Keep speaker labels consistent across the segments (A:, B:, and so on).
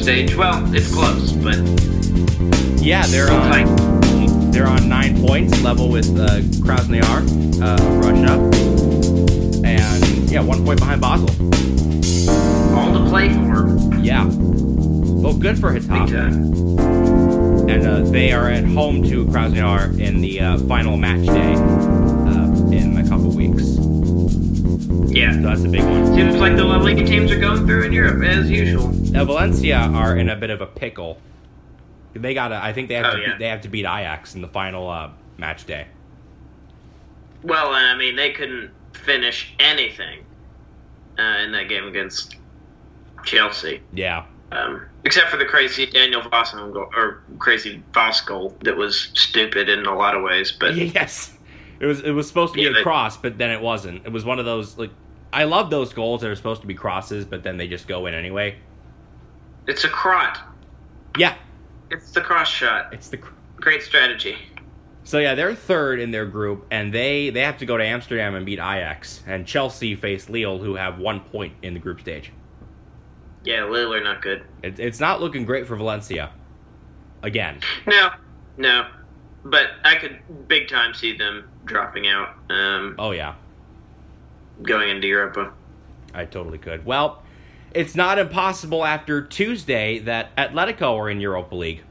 A: stage. Well, it's close, but
B: yeah, they're on 9 points, level with Krasnoyar of Russia, and 1 point behind Basel.
A: All to play for.
B: Yeah. Well, good for Hitop. And they are at home to Krasnoyar in the final match day in a couple weeks.
A: Yeah.
B: So that's a big one.
A: Seems like the La Liga teams are going through in Europe, as usual.
B: Now, Valencia are in a bit of a pickle. I think they have to beat Ajax in the final match day.
A: Well, I mean, they couldn't finish anything in that game against Chelsea.
B: Yeah.
A: Except for the crazy Daniel Voss goal, or crazy Voss goal that was stupid in a lot of ways. But
B: yes, it was supposed to be a cross, but then it wasn't. It was one of those, like, I love those goals that are supposed to be crosses, but then they just go in anyway.
A: It's a crot.
B: Yeah.
A: It's the cross shot.
B: It's the
A: great strategy.
B: So yeah, they're third in their group, and they have to go to Amsterdam and beat Ajax, and Chelsea face Lille, who have 1 point in the group stage.
A: Yeah, Lille are not good.
B: It's not looking great for Valencia. Again.
A: No. But I could big time see them dropping out.
B: Oh, yeah.
A: Going into Europa.
B: I totally could. Well, it's not impossible after Tuesday that Atletico are in Europa League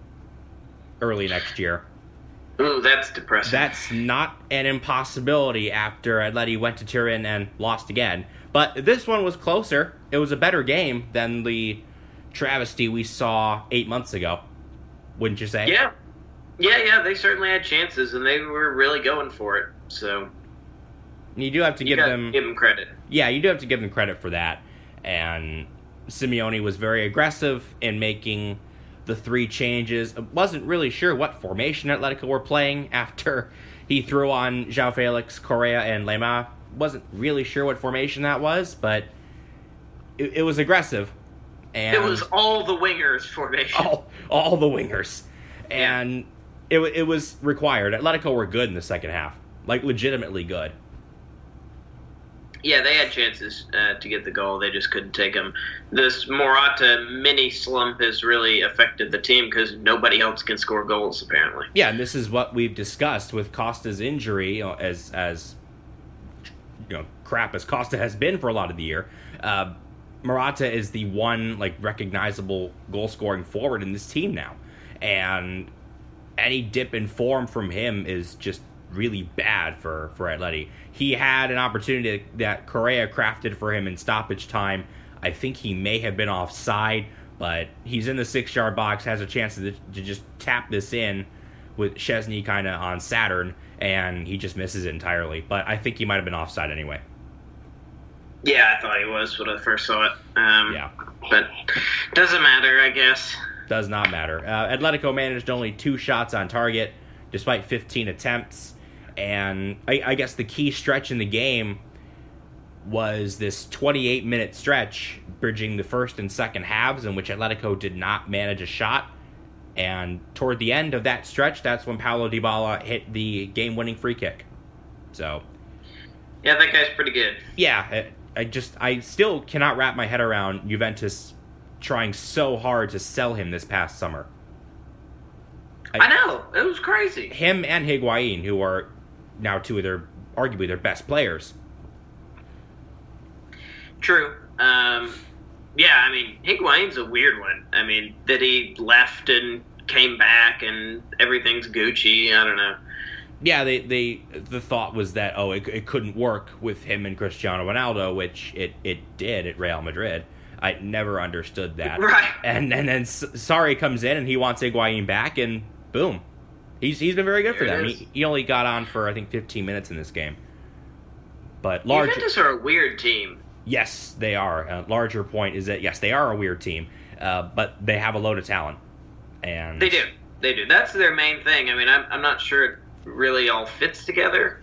B: early next year.
A: Ooh, that's depressing.
B: That's not an impossibility after Atleti went to Turin and lost again. But this one was closer. It was a better game than the travesty we saw 8 months ago. Wouldn't you say?
A: Yeah. They certainly had chances, and they were really going for it. So
B: you do have to give them
A: credit.
B: Yeah, you do have to give them credit for that. And Simeone was very aggressive in making the 3 changes. I wasn't really sure what formation Atletico were playing after he threw on João Felix, Correa, and Lema. Wasn't really sure what formation that was, but it was aggressive. And
A: it was all the wingers formation.
B: All the wingers. And it was required. Atletico were good in the second half. Like, legitimately good.
A: Yeah, they had chances to get the goal. They just couldn't take them. This Morata mini slump has really affected the team because nobody else can score goals, apparently.
B: Yeah, and this is what we've discussed with Costa's injury, as crap as Costa has been for a lot of the year. Morata is the one recognizable goal-scoring forward in this team now, and any dip in form from him is just really bad for Atleti. He had an opportunity that Correa crafted for him in stoppage time. I think he may have been offside, but he's in the 6-yard box, has a chance to just tap this in with Szczesny kind of on Saturn, and he just misses it entirely. But I think he might have been offside anyway.
A: Yeah, I thought he was when I first saw it.
B: Yeah.
A: But doesn't matter, I guess.
B: Does not matter. Atletico managed only 2 shots on target, despite 15 attempts. And I guess the key stretch in the game was this 28-minute stretch bridging the first and second halves in which Atletico did not manage a shot. And toward the end of that stretch, that's when Paulo Dybala hit the game-winning free kick. So,
A: yeah, that guy's pretty good.
B: Yeah, I still cannot wrap my head around Juventus trying so hard to sell him this past summer.
A: I know, it was crazy.
B: Him and Higuain, who are now arguably their best players.
A: True. Yeah, I mean, Higuain's a weird one. I mean, that he left and came back and everything's Gucci. I don't know.
B: Yeah, the thought was that, it couldn't work with him and Cristiano Ronaldo, which it did at Real Madrid. I never understood that.
A: Right.
B: And then Sarri comes in and he wants Higuain back, and boom. He's been very good for them. He only got on for, I think, 15 minutes in this game. But
A: Juventus are a weird team.
B: Yes, they are. A larger point is that, yes, they are a weird team, but they have a load of talent. And
A: They do. That's their main thing. I mean, I'm not sure it really all fits together.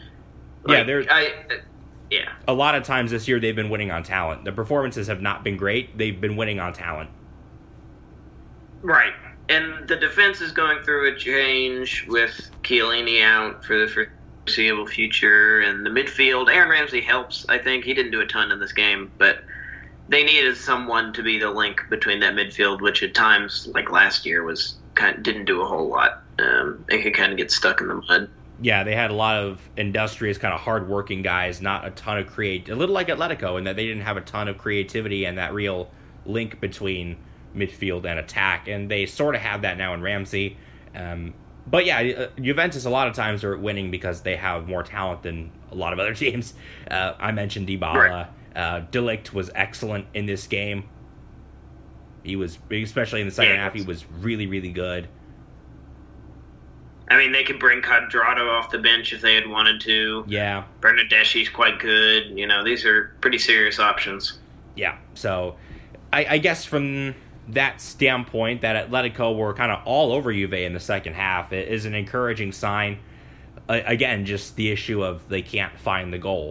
B: Yeah, a lot of times this year they've been winning on talent. The performances have not been great. They've been winning on talent.
A: Right. And the defense is going through a change with Chiellini out for the foreseeable future. And the midfield, Aaron Ramsey helps, I think. He didn't do a ton in this game, but they needed someone to be the link between that midfield, which at times, like last year, didn't do a whole lot. It could kind of get stuck in the mud.
B: Yeah, they had a lot of industrious, kind of hard-working guys, not a ton of a little like Atletico, in that they didn't have a ton of creativity and that real link between midfield and attack, and they sort of have that now in Ramsey. But yeah, Juventus a lot of times are winning because they have more talent than a lot of other teams. I mentioned Dybala. Right. De Ligt was excellent in this game. He was, especially in the second half, he was really, really good.
A: I mean, they could bring Cuadrado off the bench if they had wanted to.
B: Yeah.
A: Bernardeschi's quite good. These are pretty serious options.
B: Yeah, so I guess from that standpoint, that Atletico were kind of all over Juve in the second half, it is an encouraging sign. Again, just the issue of they can't find the goal.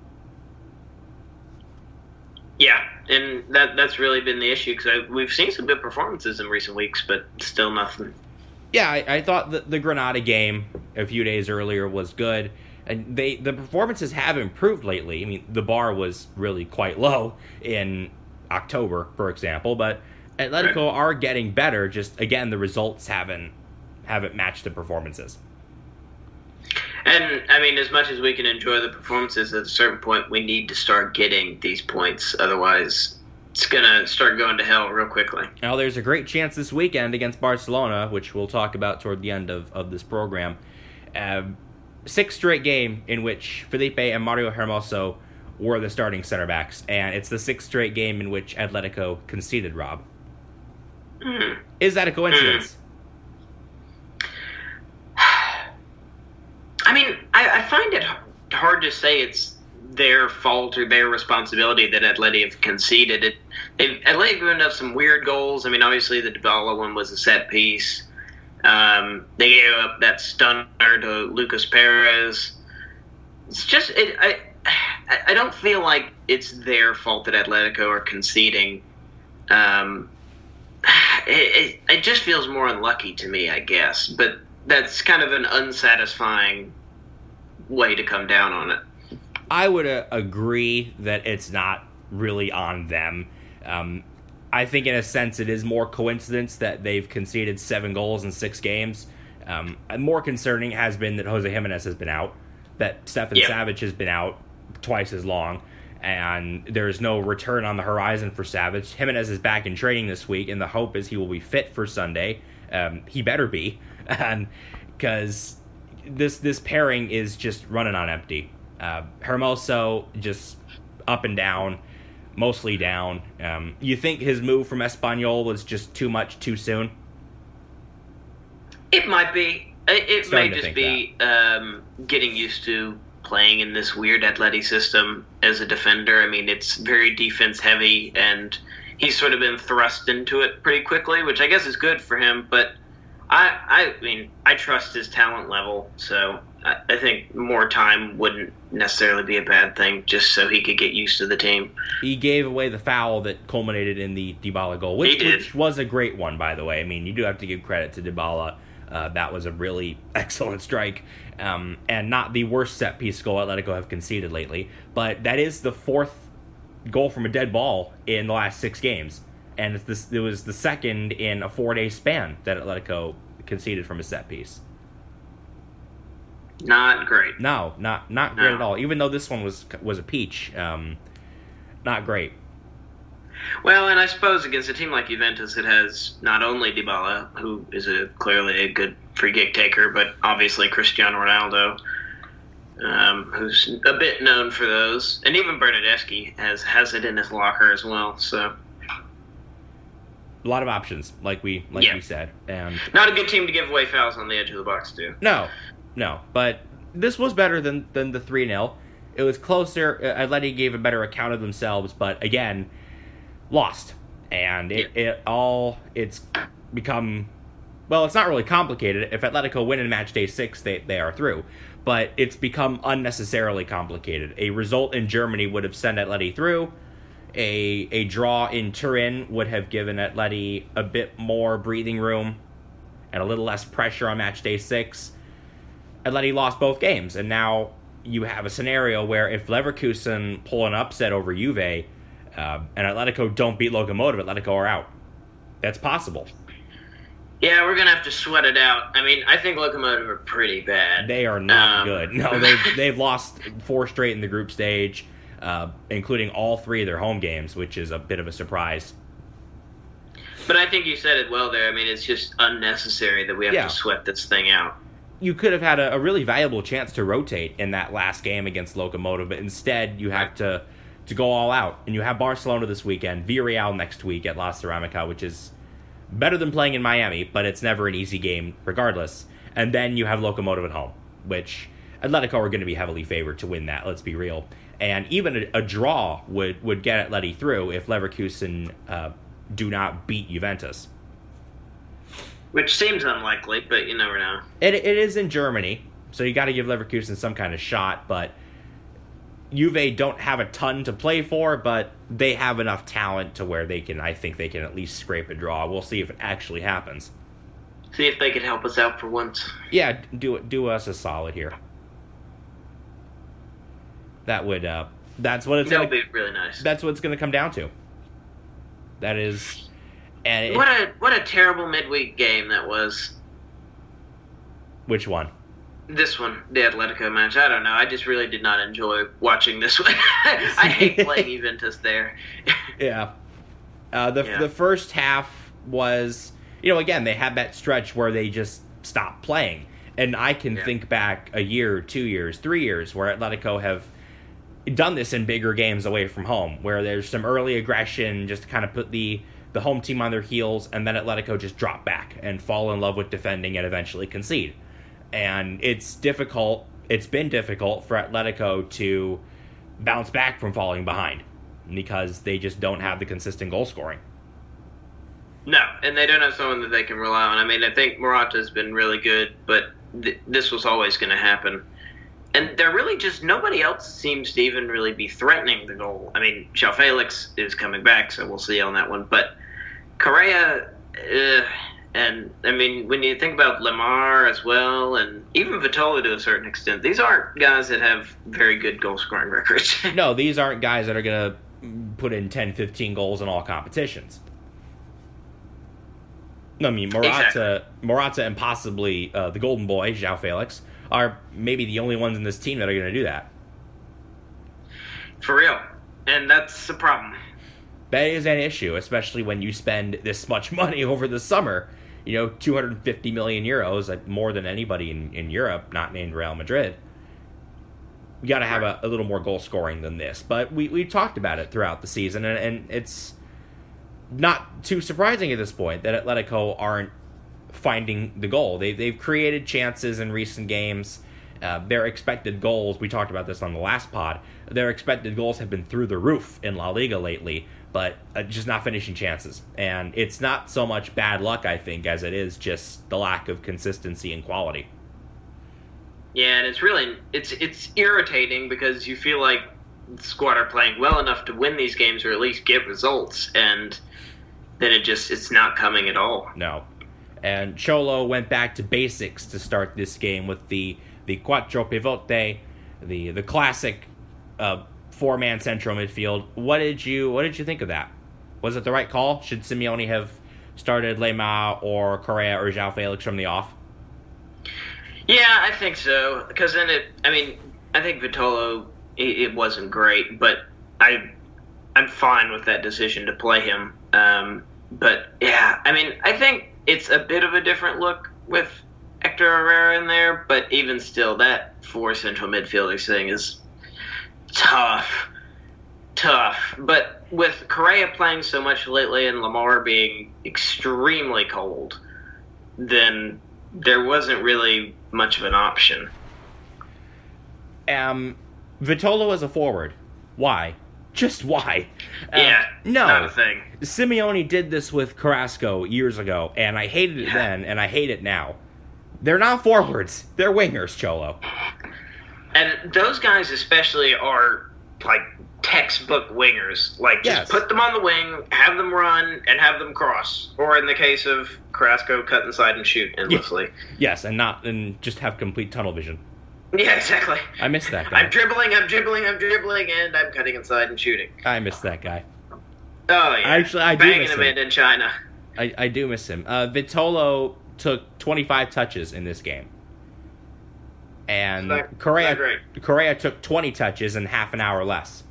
A: Yeah, and that's really been the issue, because we've seen some good performances in recent weeks, but still nothing. Yeah,
B: I thought the Granada game a few days earlier was good, and the performances have improved lately. I mean, the bar was really quite low in October, for example, but Atletico are getting better. Just again, the results haven't matched the performances.
A: And I mean, as much as we can enjoy the performances, at a certain point, we need to start getting these points. Otherwise, it's gonna start going to hell real quickly.
B: Now, there's a great chance this weekend against Barcelona, which we'll talk about toward the end of this program. 6th straight game in which Felipe and Mario Hermoso were the starting center backs, and it's the 6th straight game in which Atletico conceded, Rob. Is that a coincidence?
A: I mean, I find it hard to say it's their fault or their responsibility that Atleti have conceded. Atleti have given up some weird goals. I mean, obviously the Dybala one was a set piece. They gave up that stunner to Lucas Perez. It's just I don't feel like it's their fault that Atletico are conceding. It just feels more unlucky to me, I guess. But that's kind of an unsatisfying way to come down on it.
B: I would agree that it's not really on them. I think in a sense it is more coincidence that they've conceded 7 goals in 6 games. More concerning has been that Jose Jimenez has been out, that Stefan Savic has been out twice as long, and there's no return on the horizon for Savic. Jimenez is back in training this week, and the hope is he will be fit for Sunday. He better be, because this pairing is just running on empty. Hermoso just up and down, mostly down. You think his move from Espanyol was just too much too soon?
A: It might be. It may just be getting used to playing in this weird Atleti system as a defender. I mean, it's very defense heavy, and he's sort of been thrust into it pretty quickly, which I guess is good for him. But I mean, I trust his talent level, so I think more time wouldn't necessarily be a bad thing, just so he could get used to the team.
B: He gave away the foul that culminated in the Dybala goal, which was a great one, by the way. I mean, you do have to give credit to Dybala. That was a really excellent strike, and not the worst set-piece goal Atletico have conceded lately. But that is the 4th goal from a dead ball in the last 6 games. And it was the second in a 4-day span that Atletico conceded from a set-piece.
A: Not great.
B: No, not great at all. Even though this one was a peach, not great.
A: Well, and I suppose against a team like Juventus, it has not only Dybala, who is clearly a good free kick taker, but obviously Cristiano Ronaldo, who's a bit known for those, and even Bernardeschi has it in his locker as well. So
B: a lot of options, like we said, and
A: not a good team to give away fouls on the edge of the box too.
B: No, but this was better than the 3-0. It was closer. Atleti gave a better account of themselves, but again, lost. And it's become, well, it's not really complicated. If Atletico win in match day 6, they are through. But it's become unnecessarily complicated. A result in Germany would have sent Atleti through. A draw in Turin would have given Atleti a bit more breathing room and a little less pressure on match day 6. Atleti lost both games, and now you have a scenario where if Leverkusen pull an upset over Juve, and Atletico don't beat Lokomotiv, Atletico are out. That's possible.
A: Yeah, we're going to have to sweat it out. I mean, I think Lokomotiv are pretty bad.
B: They are not good. No, they've lost 4 straight in the group stage, including all 3 of their home games, which is a bit of a surprise.
A: But I think you said it well there. I mean, it's just unnecessary that we have to sweat this thing out.
B: You could have had a really valuable chance to rotate in that last game against Lokomotiv, but instead you have to go all out. And you have Barcelona this weekend, Villarreal next week at La Ceramica, which is better than playing in Miami, but it's never an easy game regardless. And then you have Lokomotiv at home, which Atletico are going to be heavily favored to win that, let's be real. And even a draw would get Atleti through if Leverkusen do not beat Juventus.
A: Which seems unlikely, but you never know.
B: It is in Germany, so you got to give Leverkusen some kind of shot, but Juve don't have a ton to play for, but they have enough talent to where I think they can at least scrape a draw. We'll see if it actually happens.
A: See if they can help us out for once.
B: Yeah, do us a solid here. That would that's what it's
A: that would be really nice.
B: That's what it's going to come down to. That is, and
A: what a terrible midweek game that was.
B: Which one?
A: This one, the Atletico match. I don't know. I just really did not enjoy watching this one. I hate playing Juventus there.
B: Yeah. The first half was, again, they had that stretch where they just stopped playing. And I can think back a year, 2 years, 3 years where Atletico have done this in bigger games away from home, where there's some early aggression just to kind of put the home team on their heels, and then Atletico just drop back and fall in love with defending and eventually concede. And it's difficult. It's been difficult for Atletico to bounce back from falling behind because they just don't have the consistent goal scoring.
A: No, and they don't have someone that they can rely on. I mean, I think Morata's been really good, but this was always going to happen. And there really just nobody else seems to even really be threatening the goal. I mean, João Felix is coming back, so we'll see on that one. But Correa, and I mean, when you think about Lemar as well, and even Vitola to a certain extent, these aren't guys that have very good goal scoring records.
B: No, these aren't guys that are going to put in 10, 15 goals in all competitions. I mean, Morata and possibly the golden boy, João Felix, are maybe the only ones in this team that are going to do that.
A: For real. And that's the problem.
B: That is an issue, especially when you spend this much money over the summer. 250 million euros, more than anybody in Europe, not named Real Madrid. You got to have a little more goal scoring than this. But we talked about it throughout the season, and it's not too surprising at this point that Atletico aren't finding the goal. They've created chances in recent games. Their expected goals, we talked about this on the last pod, their expected goals have been through the roof in La Liga lately, but just not finishing chances. And it's not so much bad luck, I think, as it is just the lack of consistency and quality.
A: Yeah, and it's really it's irritating because you feel like the squad are playing well enough to win these games or at least get results, and then it's not coming at all.
B: No. And Cholo went back to basics to start this game with the quattro pivote, the classic four-man central midfield. What did you think of that? Was it the right call? Should Simeone have started Lemar or Correa or João Felix from the off?
A: Yeah, I think so. Because then I think Vitolo, it wasn't great, but I'm fine with that decision to play him. But yeah, I think it's a bit of a different look with Hector Herrera in there, but even still, that four central midfielders thing is tough. But with Correa playing so much lately and Lemar being extremely cold, then there wasn't really much of an option.
B: Vitolo as a forward. Why? Just why?
A: No. Not a thing.
B: Simeone did this with Carrasco years ago, and I hated it then, and I hate it now. They're not forwards. They're wingers, Cholo.
A: And those guys especially are, like, textbook wingers. Like, just put them on the wing, have them run, and have them cross. Or in the case of Carrasco, cut inside and shoot endlessly.
B: Yes, and just have complete tunnel vision.
A: Yeah, exactly.
B: I miss that guy.
A: I'm dribbling, and I'm cutting inside and shooting.
B: I miss that guy.
A: Oh, yeah.
B: Actually, I do
A: banging
B: miss
A: him
B: him.
A: in China.
B: I do miss him. Vitolo took 25 touches in this game. And Correa took 20 touches in half an hour less.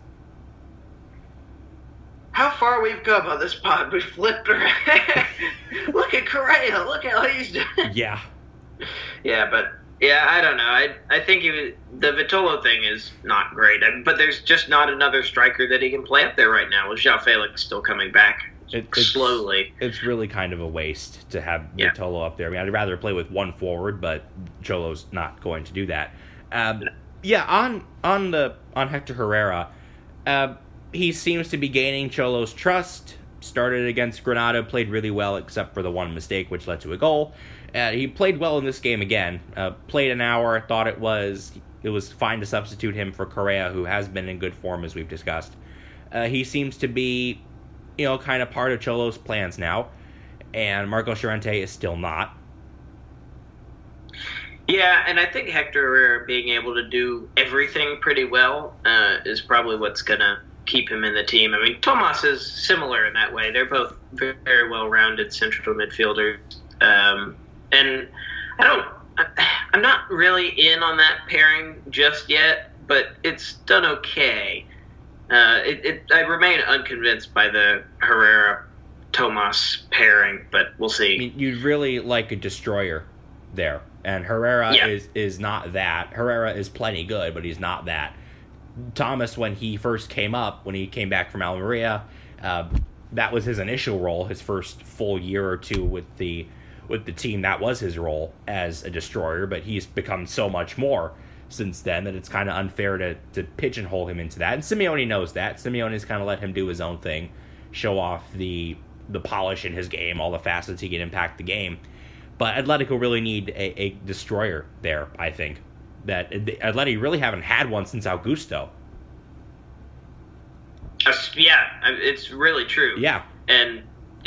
A: How far we've come on this pod. We flipped around. Look at Correa. Look how he's doing.
B: Yeah.
A: Yeah, but... Yeah, I don't know. I think the Vitolo thing is not great. But there's just not another striker that he can play up there right now, with João Felix still coming back slowly. It's
B: really kind of a waste to have Vitolo up there. I mean, I'd rather play with one forward, but Cholo's not going to do that. On Hector Herrera, he seems to be gaining Cholo's trust. Started against Granada, played really well, except for the one mistake, which led to a goal. He played well in this game again. Played an hour, thought it was fine to substitute him for Correa, who has been in good form, as we've discussed. He seems to be, kind of part of Cholo's plans now, and Marcos Llorente is still not.
A: Yeah, and I think Hector Herrera being able to do everything pretty well is probably what's going to keep him in the team. I mean, Tomas is similar in that way. They're both very, very well-rounded central midfielders. And I'm not really in on that pairing just yet, but it's done okay. I remain unconvinced by the Herrera-Tomas pairing, but we'll see.
B: I mean, you'd really like a destroyer there, and Herrera is not that. Herrera is plenty good, but he's not that. Thomas, when he first came up, when he came back from Almeria, that was his initial role, his first full year or two with the team. That was his role as a destroyer, but he's become so much more since then that it's kind of unfair to pigeonhole him into that. And Simeone knows that. Simeone's kind of let him do his own thing, show off the polish in his game, all the facets he can impact the game. But Atletico really need a destroyer there, I think. That Atleti really haven't had one since Augusto.
A: Yeah, it's really true.
B: Yeah.
A: And,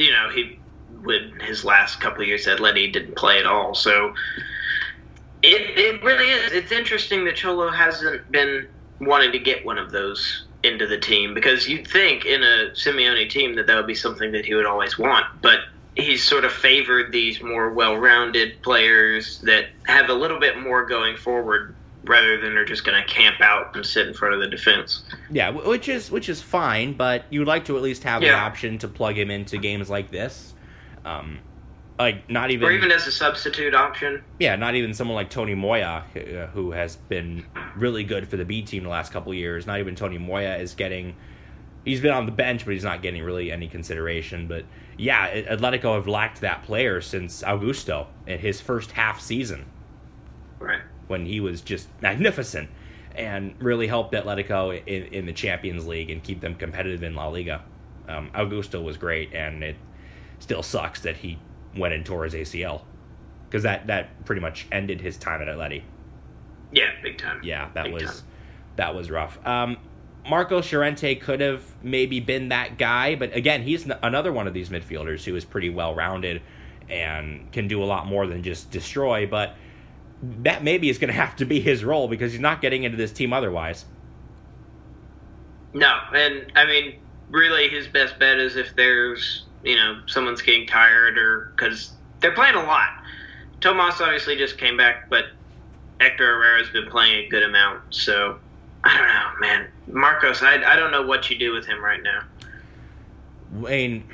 A: his last couple of years at Atleti didn't play at all, so it really is. It's interesting that Cholo hasn't been wanting to get one of those into the team, because you'd think in a Simeone team that would be something that he would always want, but he's sort of favored these more well-rounded players that have a little bit more going forward rather than are just going to camp out and sit in front of the defense.
B: Yeah, which is fine, but you'd like to at least have the option to plug him into games like this. Not even,
A: or even as a substitute option.
B: Yeah, not even someone like Tony Moya, who has been really good for the B team the last couple of years. Not even Tony Moya is getting. He's been on the bench, but he's not getting really any consideration. But yeah, Atletico have lacked that player since Augusto in his first half season,
A: right,
B: when he was just magnificent and really helped Atletico in the Champions League and keep them competitive in La Liga. Augusto was great, and it still sucks that he went and tore his ACL, because that pretty much ended his time at Atleti.
A: Yeah, big time.
B: Yeah, that was rough. Marcos Llorente could have maybe been that guy, but again, he's another one of these midfielders who is pretty well-rounded and can do a lot more than just destroy, but that maybe is going to have to be his role, because he's not getting into this team otherwise.
A: No, and I mean, really his best bet is if there's, someone's getting tired, or because they're playing a lot. Tomas obviously just came back, but Hector Herrera's been playing a good amount, so I don't know, man. Marcos, I don't know what you do with him right now.
B: Wayne,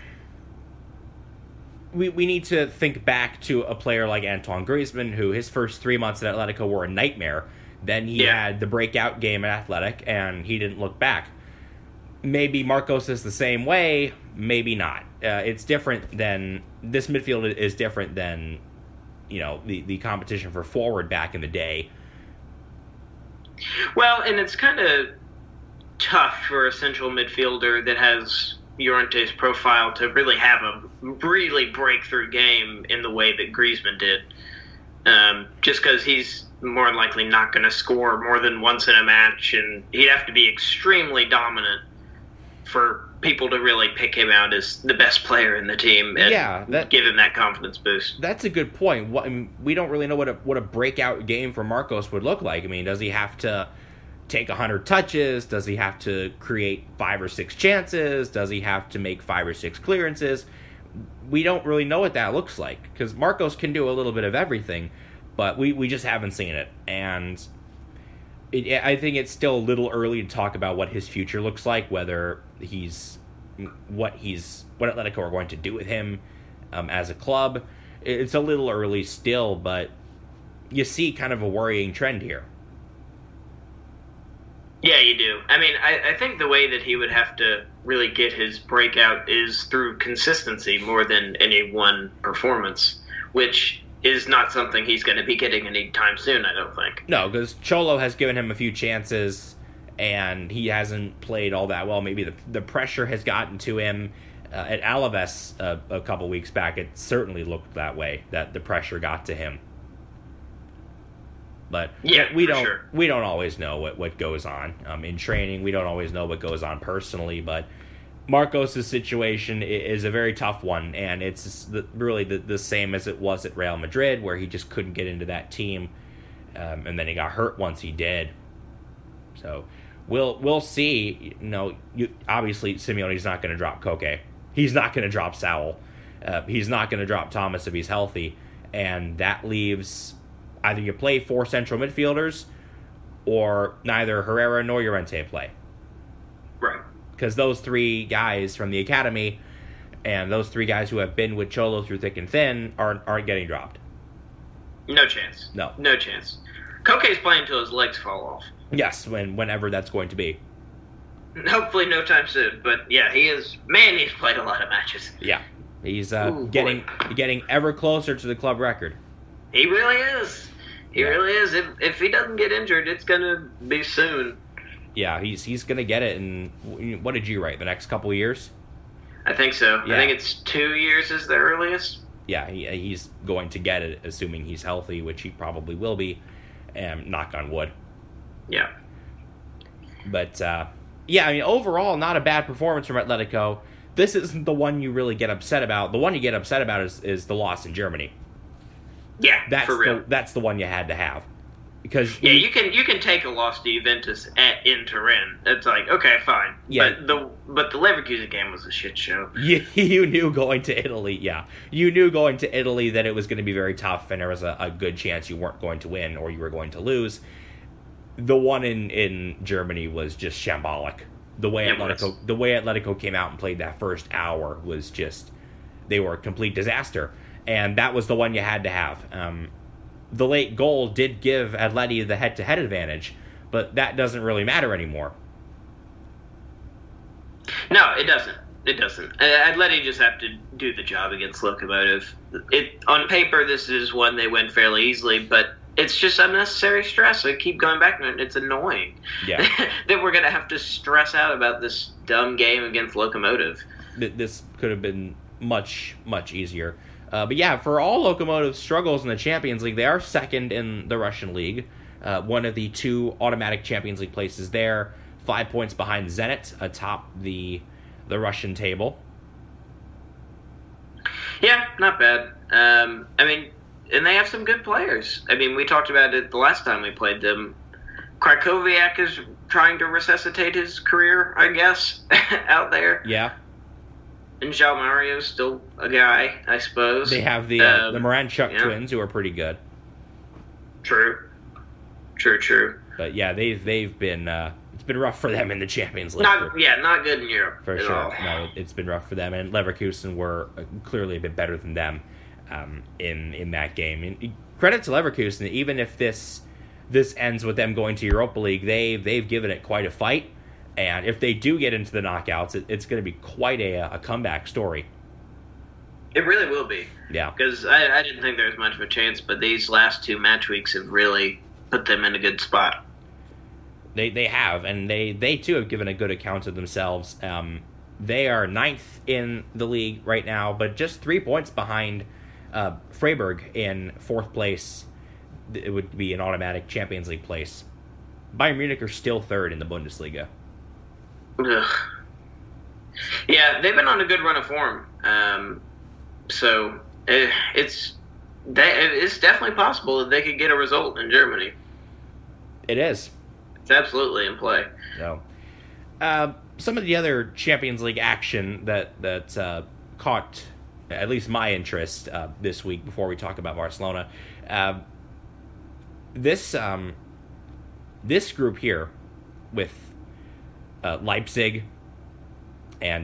B: we need to think back to a player like Antoine Griezmann, who his first 3 months at Atletico were a nightmare. Then he had the breakout game at Athletic, and he didn't look back. Maybe Marcos is the same way, maybe not. It's different than, this midfield is different than, the competition for forward back in the day.
A: Well, and it's kind of tough for a central midfielder that has Llorente's profile to really have a really breakthrough game in the way that Griezmann did. Just because he's more than likely not going to score more than once in a match, and he'd have to be extremely dominant for people to really pick him out as the best player in the team and give him that confidence boost.
B: That's a good point. We don't really know what a breakout game for Marcos would look like. I mean, does he have to take 100 touches? Does he have to create 5 or 6 chances? Does he have to make 5 or 6 clearances? We don't really know what that looks like, because Marcos can do a little bit of everything, but we just haven't seen it. And I think it's still a little early to talk about what his future looks like, whether what Atletico are going to do with him as a club. It's a little early still, but you see kind of a worrying trend here.
A: Yeah, you do. I mean, I think the way that he would have to really get his breakout is through consistency more than any one performance, which is not something he's going to be getting anytime soon, I don't think.
B: No, because Cholo has given him a few chances, and he hasn't played all that well. Maybe the pressure has gotten to him. At Alaves a couple weeks back, it certainly looked that way, that the pressure got to him. But
A: yeah,
B: we don't always know what goes on in training. We don't always know what goes on personally. But Marcos' situation is a very tough one, and it's really the same as it was at Real Madrid, where he just couldn't get into that team, and then he got hurt once he did. So we'll see. Obviously Simeone's not going to drop Koke. He's not going to drop Saul. He's not going to drop Thomas if he's healthy, and that leaves either you play 4 central midfielders, or neither Herrera nor Llorente play.
A: Right.
B: Because those 3 guys from the academy, and those 3 guys who have been with Cholo through thick and thin, aren't getting dropped.
A: No chance. No chance. Koke's playing until his legs fall off.
B: Yes, whenever that's going to be.
A: Hopefully no time soon, but yeah, he's played a lot of matches.
B: Yeah, he's getting ever closer to the club record.
A: He really is. He really is. If he doesn't get injured, it's going to be soon.
B: Yeah, he's going to get it in, what did you write, the next couple of years?
A: I think so. Yeah. I think it's 2 years is the earliest.
B: Yeah, he's going to get it, assuming he's healthy, which he probably will be, and knock on wood.
A: Yeah.
B: But, overall, not a bad performance from Atletico. This isn't the one you really get upset about. The one you get upset about is the loss in Germany.
A: Yeah, for real.
B: That's the one you had to have. Because
A: you can take a loss to Juventus in Turin. It's like, okay, fine.
B: Yeah.
A: But the Leverkusen game was a shit show.
B: You knew going to Italy, You knew going to Italy that it was going to be very tough, and there was a good chance you weren't going to win or you were going to lose. The one in Germany was just shambolic. The way Atletico came out and played that first hour was just, they were a complete disaster. And that was the one you had to have. The late goal did give Atleti the head-to-head advantage, but that doesn't really matter anymore.
A: No, it doesn't. It doesn't. Atleti just have to do the job against Lokomotiv. On paper, this is one they win fairly easily, but it's just unnecessary stress. I keep going back to it. It's annoying that we're going to have to stress out about this dumb game against Lokomotiv.
B: This could have been much, much easier. But yeah, for all Lokomotiv's struggles in the Champions League, they are second in the Russian league. One of the 2 automatic Champions League places there. 5 points behind Zenit atop the Russian table.
A: Yeah, not bad. And they have some good players. We talked about it the last time we played them. Krakowiak is trying to resuscitate his career, I guess, out there.
B: Yeah.
A: And João Mario's still a guy, I suppose.
B: They have the Moranchuk twins, who are pretty good.
A: True.
B: But yeah, they've been it's been rough for them in the Champions League.
A: Not good in Europe
B: for sure.
A: All.
B: No, it's been rough for them, and Leverkusen were clearly a bit better than them in that game. And credit to Leverkusen, even if this ends with them going to Europa League, they've given it quite a fight. And if they do get into the knockouts, it's going to be quite a comeback story.
A: It really will be.
B: Yeah.
A: Because I didn't think there was much of a chance, but these last 2 match weeks have really put them in a good spot.
B: They have, and they too have given a good account of themselves. They are 9th in the league right now, but just 3 points behind Freiburg in 4th place. It would be an automatic Champions League place. Bayern Munich are still 3rd in the Bundesliga.
A: Ugh. Yeah, they've been on a good run of form. So it's definitely possible that they could get a result in Germany.
B: It is.
A: It's absolutely in play.
B: So, some of the other Champions League action that caught at least my interest this week before we talk about Barcelona. This group here with Leipzig and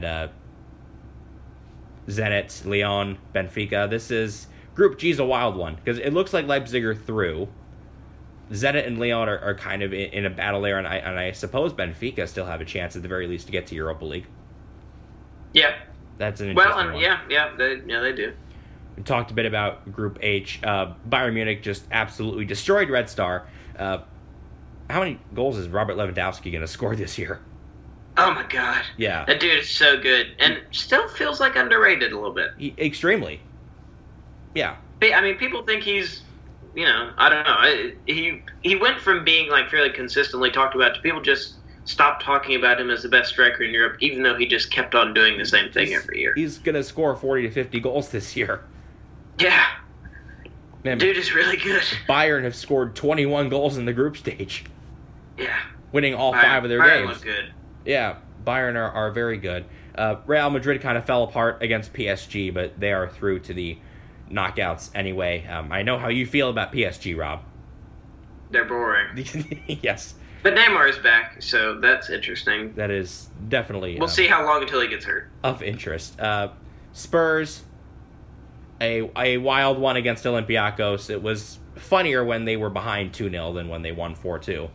B: Zenit, Lyon, Benfica. This is Group G is a wild one because it looks like Leipzig are through. Zenit and Lyon are kind of in a battle there, and I suppose Benfica still have a chance at the very least to get to Europa League.
A: Yeah,
B: that's an interesting one.
A: They do.
B: We talked a bit about Group H. Bayern Munich just absolutely destroyed Red Star. How many goals is Robert Lewandowski going to score this year?
A: Oh my God!
B: Yeah,
A: that dude is so good, and still feels like underrated a little bit.
B: Extremely. Yeah.
A: I mean, people think he's, I don't know. He went from being like fairly consistently talked about to people just stopped talking about him as the best striker in Europe, even though he just kept on doing the same thing every year.
B: He's going to score 40 to 50 goals this year.
A: Yeah.
B: Man,
A: dude is really good.
B: Bayern have scored 21 goals in the group stage.
A: Yeah.
B: Winning all 5 of their games.
A: Look good.
B: Yeah, Bayern are very good. Real Madrid kind of fell apart against PSG, but they are through to the knockouts anyway. I know how you feel about PSG, Rob.
A: They're boring.
B: Yes.
A: But Neymar is back, so that's interesting.
B: That is definitely...
A: We'll see how long until he gets hurt.
B: Of interest. Spurs, a wild one against Olympiacos. It was funnier when they were behind 2-0 than when they won 4-2.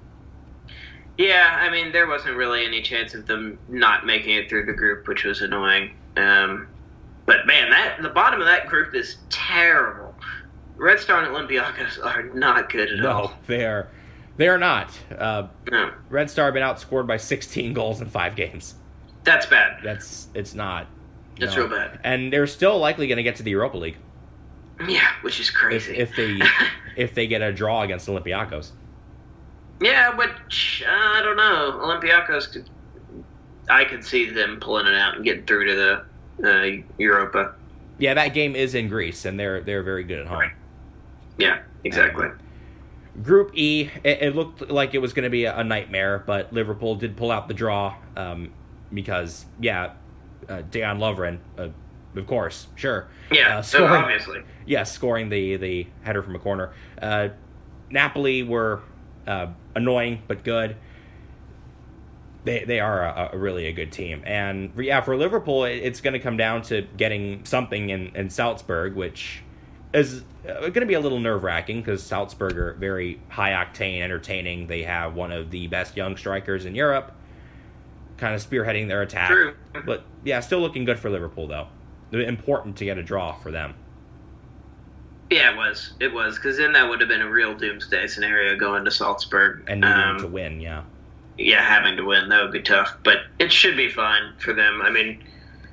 A: Yeah, I mean, there wasn't really any chance of them not making it through the group, which was annoying. But, man, the bottom of that group is terrible. Red Star and Olympiacos are not good at all.
B: No, they are not.
A: No.
B: Red Star have been outscored by 16 goals in 5 games.
A: That's bad.
B: It's not.
A: It's real bad.
B: And they're still likely going to get to the Europa League.
A: Yeah, which is crazy.
B: If they get a draw against Olympiacos.
A: Yeah, which, I don't know. Olympiacos, I could see them pulling it out and getting through to the Europa.
B: Yeah, that game is in Greece, and they're very good at home.
A: Right. Yeah, exactly.
B: Group E, it looked like it was going to be a nightmare, but Liverpool did pull out the draw because, Dejan Lovren, of course, sure.
A: Yeah, obviously.
B: Yes, scoring the header from a corner. Napoli were annoying but good. They are a really a good team. And, for Liverpool, it's going to come down to getting something in Salzburg, which is going to be a little nerve-wracking because Salzburg are very high-octane, entertaining. They have one of the best young strikers in Europe kind of spearheading their attack.
A: True.
B: But, still looking good for Liverpool, though. Important to get a draw for them.
A: Yeah, it was, because then that would have been a real doomsday scenario going to Salzburg.
B: And needing to win, yeah.
A: Yeah, having to win, that would be tough. But it should be fine for them. I mean,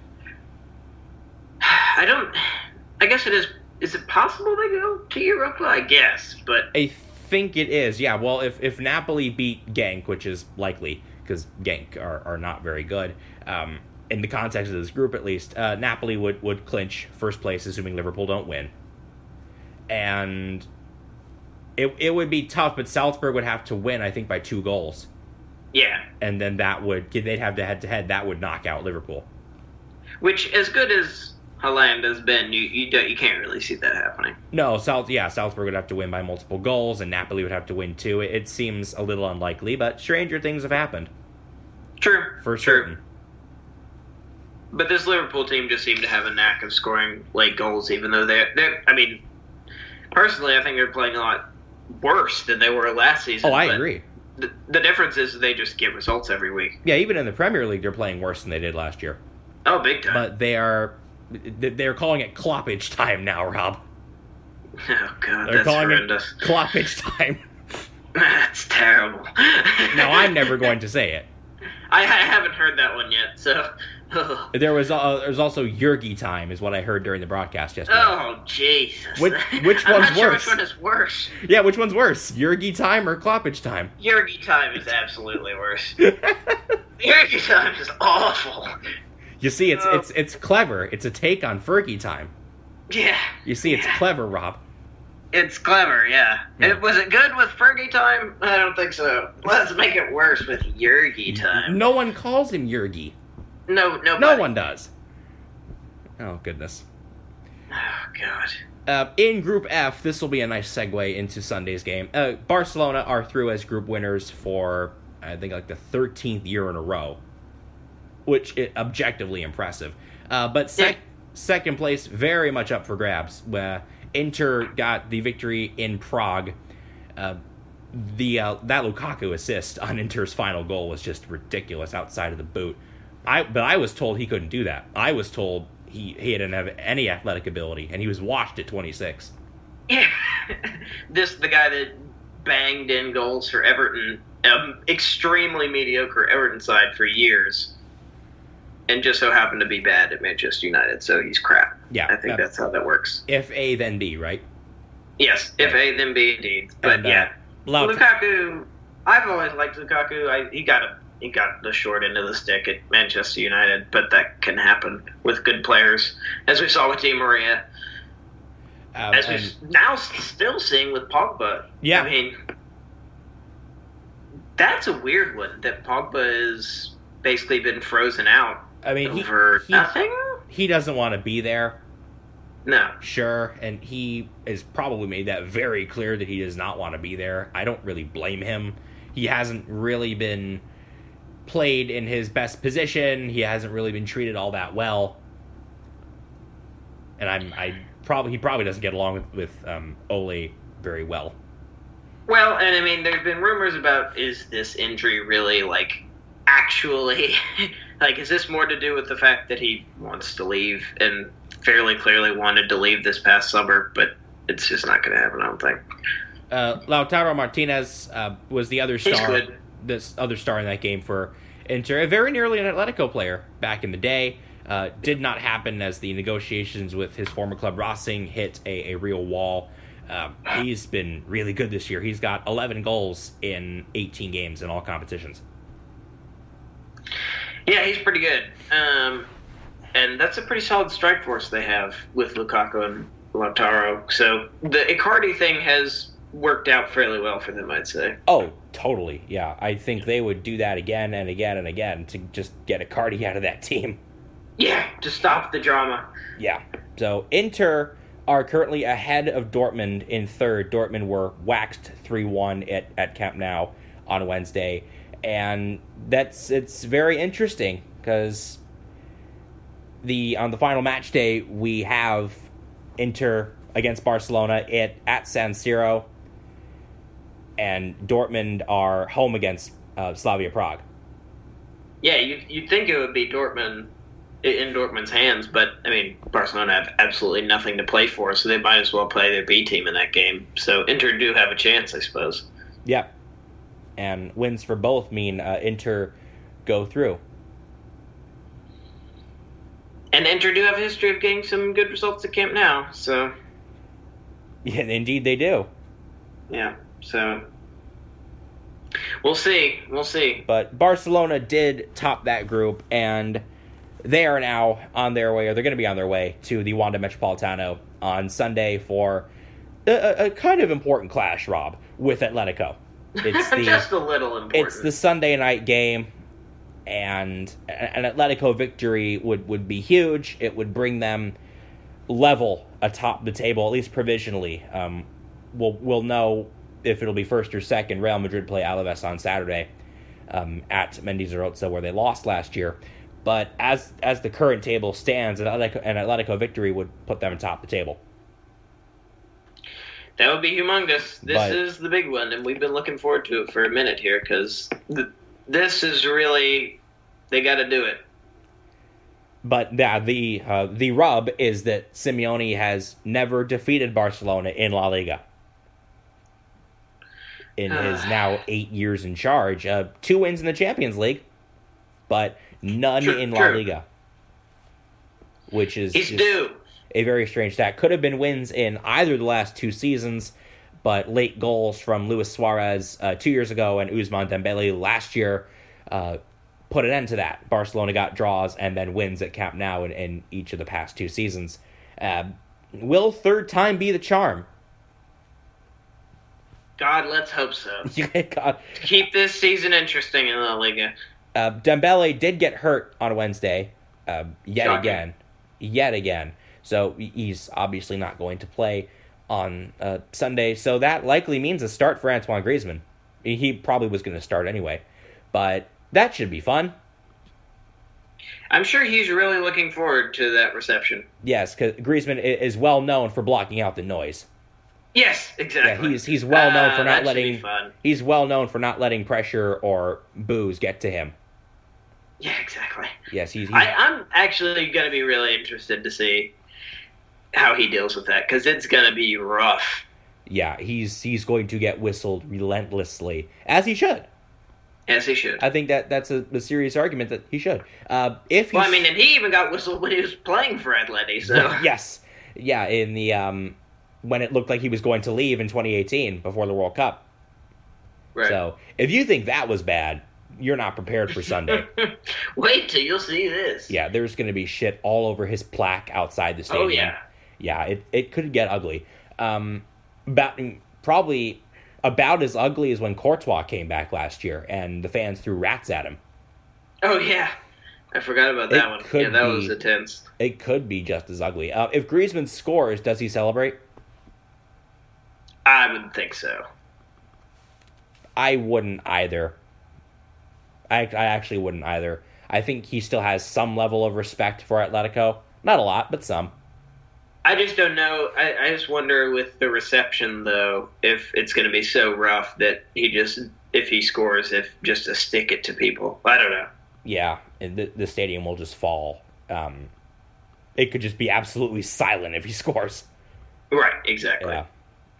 A: I guess it is. Is it possible they go to Europa? I guess, but
B: I think it is. Yeah. Well, if Napoli beat Genk, which is likely because Genk are not very good, in the context of this group at least, Napoli would clinch first place, assuming Liverpool don't win, and it would be tough. But Salzburg would have to win, I think, by 2 goals.
A: Yeah,
B: and then they'd have the head-to-head. That would knock out Liverpool.
A: Which, as good as Haaland has been, you can't really see that happening.
B: No, Salzburg would have to win by multiple goals, and Napoli would have to win too. It seems a little unlikely, but stranger things have happened.
A: True,
B: for certain.
A: But this Liverpool team just seemed to have a knack of scoring late goals, even though they're. I mean, personally, I think they're playing a lot worse than they were last season.
B: Oh, I agree.
A: The difference is they just get results every week.
B: Yeah, even in the Premier League, they're playing worse than they did last year.
A: Oh, big time.
B: But they're calling it Kloppage time now, Rob.
A: Oh, God,
B: they're
A: that's horrendous.
B: Kloppage time.
A: That's terrible.
B: Now, I'm never going to say it.
A: I haven't heard that one yet, so...
B: There's also Jurgi time, is what I heard during the broadcast yesterday.
A: Oh, Jesus.
B: Which
A: I'm
B: one's
A: not sure
B: worse?
A: Which one is worse?
B: Yeah, which one's worse? Jurgi time or Kloppage time?
A: Jurgi time is absolutely worse. Jurgi time is awful.
B: You see, it's clever. It's a take on Fergie time.
A: Yeah.
B: You see, it's clever, Rob.
A: It's clever, yeah. Was it good with Fergie time? I don't think so. Let's make it worse with Yergi time.
B: No one calls him Yergi.
A: No
B: one does. Oh, goodness.
A: Oh, God.
B: In Group F, this will be a nice segue into Sunday's game. Barcelona are through as group winners for, I think, like the 13th year in a row, which is objectively impressive. But second place, very much up for grabs. Inter got the victory in Prague. That Lukaku assist on Inter's final goal was just ridiculous outside of the boot. But I was told he couldn't do that. I was told he didn't have any athletic ability, and he was washed at 26.
A: Yeah, the guy that banged in goals for Everton, extremely mediocre Everton side for years, and just so happened to be bad at Manchester United, so he's crap.
B: Yeah,
A: I think that's how that works.
B: If A, then B, right?
A: Yes, if A, then B, indeed. But Lukaku. I've always liked Lukaku. He got the short end of the stick at Manchester United, but that can happen with good players, as we saw with Di Maria. As we're now still seeing with Pogba.
B: Yeah.
A: I mean, that's a weird one, that Pogba has basically been frozen out.
B: I mean,
A: nothing?
B: He doesn't want to be there.
A: No.
B: Sure, and he has probably made that very clear that he does not want to be there. I don't really blame him. He hasn't really been played in his best position. He hasn't really been treated all that well. And he probably doesn't get along with Ole very well.
A: Well, and I mean, there's been rumors about, is this injury really, actually, is this more to do with the fact that he wants to leave and fairly clearly wanted to leave this past summer, but it's just not going to happen, I don't think.
B: Lautaro Martinez was the other star.
A: He's good.
B: This other star in that game for Inter, very nearly an Atletico player back in the day. Did not happen as the negotiations with his former club Racing hit a real wall. He's been really good this year. He's got 11 goals in 18 games in all competitions.
A: Yeah, he's pretty good. And that's a pretty solid strike force they have with Lukaku and Lautaro. So the Icardi thing has worked out fairly well for them, I'd say.
B: Oh, totally. Yeah, I think they would do that again and again and again to just get Icardi out of that team.
A: Yeah, to stop the drama.
B: Yeah. So Inter are currently ahead of Dortmund in third. Dortmund were waxed 3-1 at Camp Nou on Wednesday. And it's very interesting because on the final match day, we have Inter against Barcelona at San Siro, and Dortmund are home against Slavia Prague.
A: Yeah, you'd think it would be Dortmund in Dortmund's hands, but I mean, Barcelona have absolutely nothing to play for, so they might as well play their B team in that game. So Inter do have a chance, I suppose.
B: Yeah, and wins for both mean Inter go through.
A: And Inter do have a history of getting some good results at Camp Nou, so...
B: Yeah, indeed they do.
A: Yeah, so... We'll see.
B: But Barcelona did top that group, and they are now on their way, or they're going to be on their way, to the Wanda Metropolitano on Sunday for a kind of important clash, Rob, with Atletico.
A: It's just a little important.
B: It's the Sunday night game, and an Atletico victory would be huge. It would bring them level atop the table, at least provisionally. We'll know if it'll be first or second. Real Madrid play Alaves on Saturday at Mendizorroza, where they lost last year. But as the current table stands, an Atletico victory would put them atop the table.
A: That would be humongous. This is the big one, and we've been looking forward to it for a minute here, because this is really... They got to do it.
B: But the rub is that Simeone has never defeated Barcelona in La Liga. In his now 8 years in charge. 2 wins in the Champions League, but none in La Liga. Which is
A: due.
B: A very strange stat. Could have been wins in either of the last 2 seasons, but late goals from Luis Suarez 2 years ago and Ousmane Dembele last year put an end to that. Barcelona got draws and then wins at Camp Nou in each of the past 2 seasons. Will third time be the charm?
A: God, let's hope so.
B: God.
A: Keep this season interesting in La Liga.
B: Dembele did get hurt on Wednesday, yet again. So he's obviously not going to play on Sunday. So that likely means a start for Antoine Griezmann. He probably was going to start anyway, but that should be fun.
A: I'm sure he's really looking forward to that reception.
B: Yes, because Griezmann is well known for blocking out the noise.
A: Yes, exactly.
B: Yeah, he's well known for not letting. He's well known for not letting pressure or booze get to him.
A: Yeah, exactly.
B: Yes,
A: I'm actually going to be really interested to see how he deals with that, because it's going to be rough.
B: Yeah, he's going to get whistled relentlessly, as he should.
A: As he should.
B: I think that's a serious argument that he should.
A: And he even got whistled when he was playing for Atleti. So
B: yes, yeah, in the when it looked like he was going to leave in 2018 before the World Cup.
A: Right.
B: So if you think that was bad, you're not prepared for Sunday.
A: Wait till you'll see this.
B: Yeah, there's going to be shit all over his plaque outside the stadium.
A: Oh yeah.
B: Yeah, it could get ugly. Probably about as ugly as when Courtois came back last year and the fans threw rats at him.
A: Oh yeah, I forgot about that one. Yeah, that was intense.
B: It could be just as ugly. If Griezmann scores, does he celebrate?
A: I would think so.
B: I wouldn't either. I actually wouldn't either. I think he still has some level of respect for Atletico. Not a lot, but some.
A: I just don't know. I just wonder with the reception, though, if it's going to be so rough that if he scores, just to stick it to people. I don't know.
B: Yeah, the stadium will just fall. It could just be absolutely silent if he scores.
A: Right, exactly.
B: Yeah.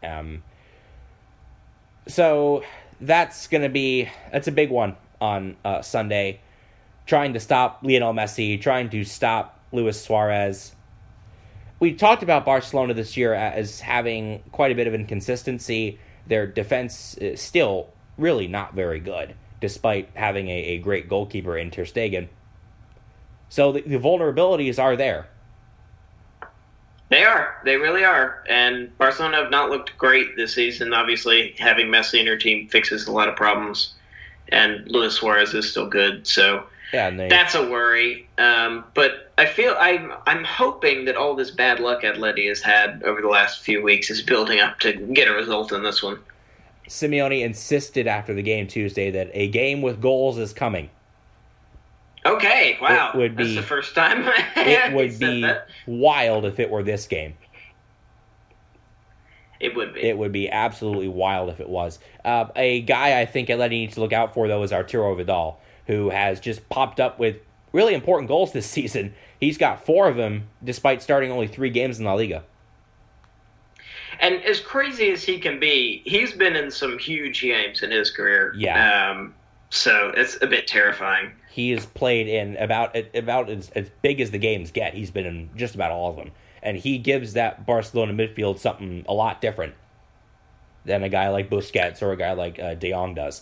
B: So that's a big one on Sunday. Trying to stop Lionel Messi, trying to stop Luis Suarez. We talked about Barcelona this year as having quite a bit of inconsistency. Their defense is still really not very good, despite having a great goalkeeper in Ter Stegen. So the vulnerabilities are there.
A: They are. They really are. And Barcelona have not looked great this season. Obviously, having Messi in their team fixes a lot of problems. And Luis Suarez is still good, so that's a worry. But I feel I'm hoping that all this bad luck Atleti has had over the last few weeks is building up to get a result in this one.
B: Simeone insisted after the game Tuesday that a game with goals is coming.
A: Okay, wow. That's the first time
B: it would be wild if it were this game.
A: It would be.
B: It would be absolutely wild if it was. A guy I think Atleti needs to look out for, though, is Arturo Vidal, who has just popped up with really important goals this season. He's got 4 of them, despite starting only 3 games in La Liga.
A: And as crazy as he can be, he's been in some huge games in his career.
B: Yeah.
A: So it's a bit terrifying.
B: He has played in about as big as the games get. He's been in just about all of them. And he gives that Barcelona midfield something a lot different than a guy like Busquets or a guy like De Jong does.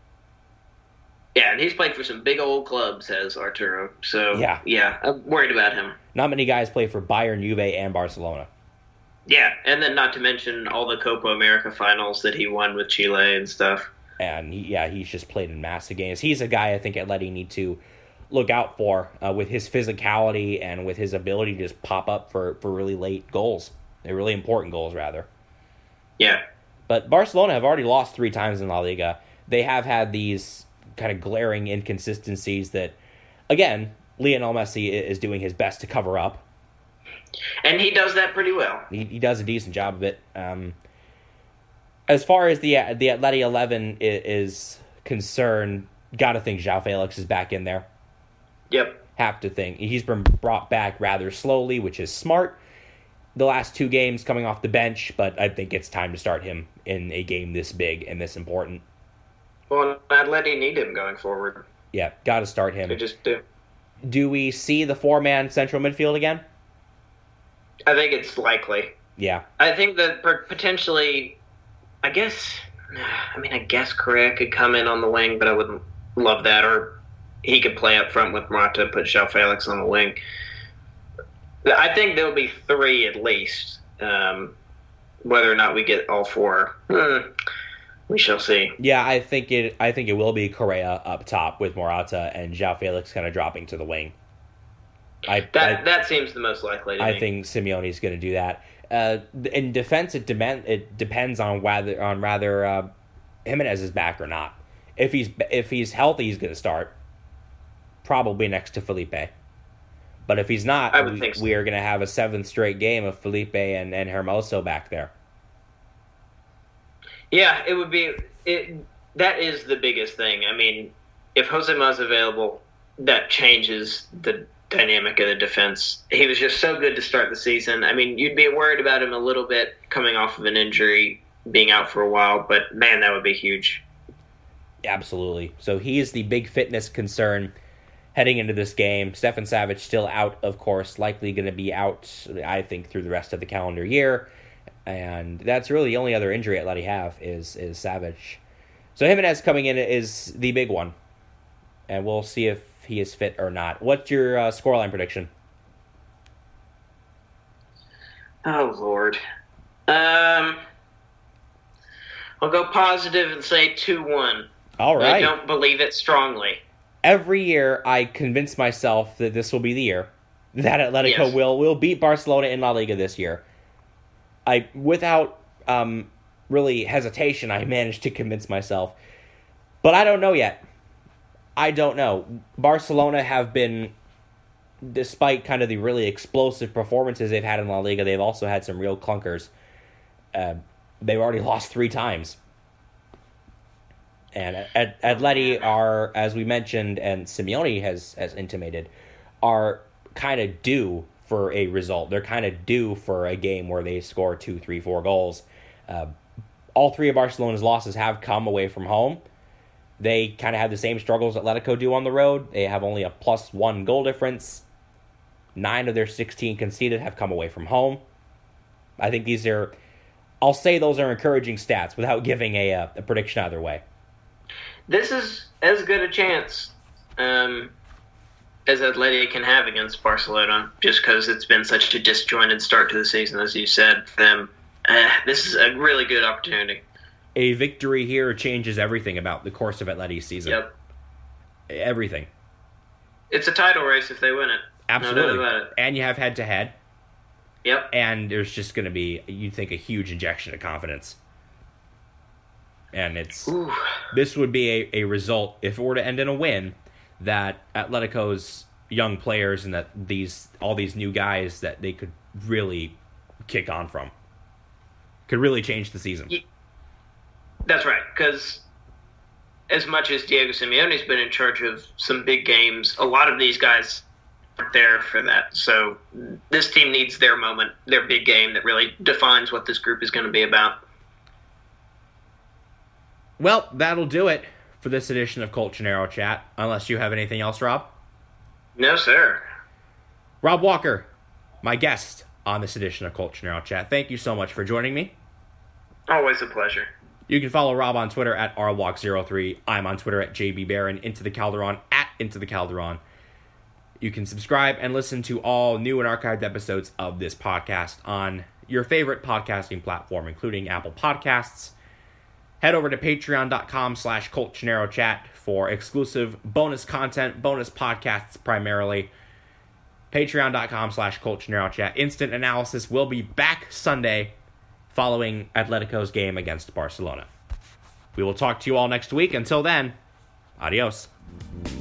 A: Yeah, and he's played for some big old clubs, has Arturo. So, yeah, I'm worried about him.
B: Not many guys play for Bayern, Juve, and Barcelona.
A: Yeah, and then not to mention all the Copa America finals that he won with Chile and stuff.
B: And, he's just played in massive games. He's a guy I think Atleti need to look out for with his physicality and with his ability to just pop up for really late goals. They're really important goals, rather.
A: Yeah.
B: But Barcelona have already lost 3 times in La Liga. They have had these kind of glaring inconsistencies that, again, Lionel Messi is doing his best to cover up.
A: And he does that pretty well.
B: He does a decent job of it. As far as the Atleti 11 is concerned, gotta think João Felix is back in there.
A: Yep.
B: Have to think. He's been brought back rather slowly, which is smart. The last 2 games coming off the bench, but I think it's time to start him in a game this big and this important.
A: Well, Atleti need him going forward.
B: Yeah, got to start him.
A: They just do.
B: Do we see the 4-man central midfield again?
A: I think it's likely.
B: Yeah.
A: I think that potentially, I guess Correa could come in on the wing, but I wouldn't love that. Or he could play up front with Morata, put João Felix on the wing. I think there'll be 3 at least. Whether or not we get all 4. We shall see.
B: Yeah, I think it will be Correa up top with Morata and João Felix kind of dropping to the wing.
A: That seems the most likely to me.
B: I think Simeone's going to do that. In defense, it depends on whether Jimenez is back or not. If he's healthy, he's going to start, probably next to Felipe. But if he's not,
A: I would think so.
B: We are going to have a 7th straight game of Felipe and Hermoso back there.
A: Yeah, it would be. That is the biggest thing. I mean, if Josema's available, that changes the dynamic of the defense. He was just so good to start the season. I mean, you'd be worried about him a little bit coming off of an injury, being out for a while, but man, that would be huge.
B: Absolutely. So he is the big fitness concern heading into this game. Stefan Savic still out, of course, likely going to be out, I think, through the rest of the calendar year. And that's really the only other injury Atleti have is Savic. So Jimenez coming in is the big one. And we'll see if he is fit or not. What's your scoreline prediction?
A: Oh, Lord. I'll go positive and say 2-1.
B: All right.
A: I don't believe it strongly.
B: Every year, I convince myself that this will be the year that Atletico will beat Barcelona in La Liga this year. Without really hesitation, I managed to convince myself. But I don't know yet. I don't know. Barcelona have been, despite kind of the really explosive performances they've had in La Liga, they've also had some real clunkers. They've already lost 3 times. And Atleti are, as we mentioned, and Simeone has intimated, are kind of due for a result. They're kind of due for a game where they score 2, 3, 4 goals. All 3 of Barcelona's losses have come away from home. They kind of have the same struggles Atletico do on the road. They have only a +1 goal difference. 9 of their 16 conceded have come away from home. I think I'll say those are encouraging stats without giving a prediction either way.
A: This is as good a chance as Atleti can have against Barcelona, just because it's been such a disjointed start to the season, as you said. For them, this is a really good opportunity.
B: A victory here changes everything about the course of Atleti's season.
A: Yep.
B: Everything.
A: It's a title race if they win it.
B: Absolutely.
A: No doubt about it.
B: And you have head-to-head.
A: Yep.
B: And there's just going to be, you'd think, a huge injection of confidence. And this would be a result, if it were to end in a win, that Atletico's young players and that all these new guys that they could really kick on from. Could really change the season.
A: That's right, because as much as Diego Simeone's been in charge of some big games, a lot of these guys aren't there for that. So this team needs their moment, their big game that really defines what this group is going to be about.
B: Well, that'll do it for this edition of Colchonero Chat, unless you have anything else, Rob?
A: No, sir.
B: Rob Walker, my guest on this edition of Colchonero Chat. Thank you so much for joining me.
A: Always a pleasure.
B: You can follow Rob on Twitter at rwalk03. I'm on Twitter at JBBaron, Into the Calderon, at Into the Calderon. You can subscribe and listen to all new and archived episodes of this podcast on your favorite podcasting platform, including Apple Podcasts. Head over to patreon.com/ColchoneroChat for exclusive bonus content, bonus podcasts primarily. Patreon.com/ColchoneroChat. Instant analysis will be back Sunday following Atletico's game against Barcelona. We will talk to you all next week. Until then, adios.